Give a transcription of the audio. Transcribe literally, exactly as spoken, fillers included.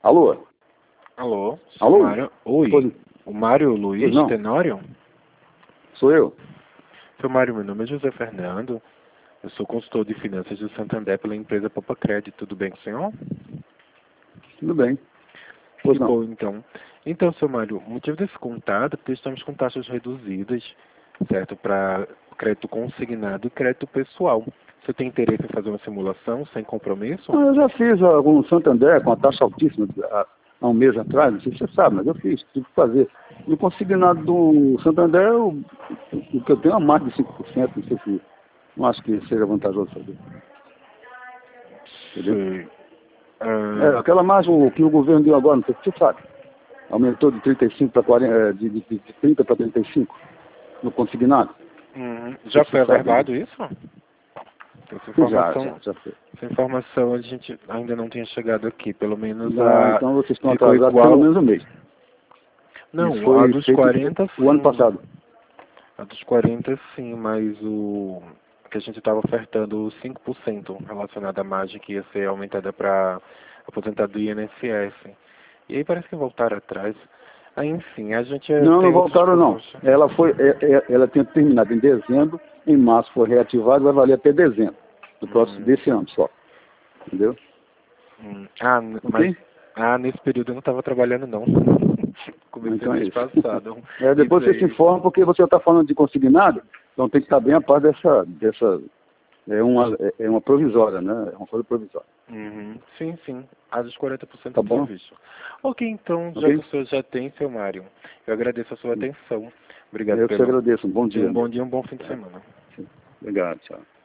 Alô? Alô? Sou Alô? Mário. Oi. Pois- O Mário Luiz Pois não. Tenório? Sou eu. Seu Mário, meu nome é José Fernando. Eu sou consultor de finanças do Santander pela empresa Popa Crédito. Tudo bem com o senhor? Tudo bem. Pois Que não. bom, então. Então, seu Mário, o motivo desse contato é porque estamos com taxas reduzidas, certo? Para crédito consignado e crédito pessoal. Você tem interesse em fazer uma simulação sem compromisso? Ah, eu já fiz algum Santander com a taxa altíssima há, há um mês atrás, não sei se você sabe, mas eu fiz, tive que fazer. E o consignado do Santander, o, o que eu tenho é mais de cinco por cento, não sei se, não acho que seja vantajoso fazer. Entendeu? Sei. É, Ah, aquela margem que o governo deu agora, não sei se você sabe, aumentou de trinta e cinco para quarenta, eh, de, de, de trinta para trinta e cinco no consignado. uhum. Não sei Já se foi você sabe, né? averbado isso? Essa Já, informação, já, já foi. essa informação a gente ainda não tinha chegado aqui. Pelo menos Não, a então vocês estão ficou atrasados pelo igual. menos um mês. Isso Não, a foi dos feito quarenta o ano sim. passado. A dos quarenta sim, mas o que a gente estava ofertando os cinco por cento relacionado à margem que ia ser aumentada para aposentado do I N S S. E aí parece que voltaram atrás. Aí, enfim, a gente eh, Não, não tem outros voltaram não. cupons. Ela foi, é- é- ela tinha terminado em dezembro, em março foi reativado, vai valer até dezembro do próximo Hum, desse ano só. Entendeu? hum. Ah, n- mas Ok? ah, nesse período eu não estava trabalhando não. Comecei Então é mês isso. passado. É, Isso depois você se aí. informa, porque você está falando de consignado, então tem que estar bem a par dessa, dessa é uma, é é uma provisória, né? É uma coisa provisória. Uhum. Sim, sim. A dos quarenta por cento Tá do bom? serviço. Ok, então, já que Ok? o senhor já tem, seu Mário, eu agradeço a sua atenção. Obrigado Eu que te pelo. agradeço. Um bom Tenha dia. um bom dia e um bom fim de semana. Obrigado, tchau.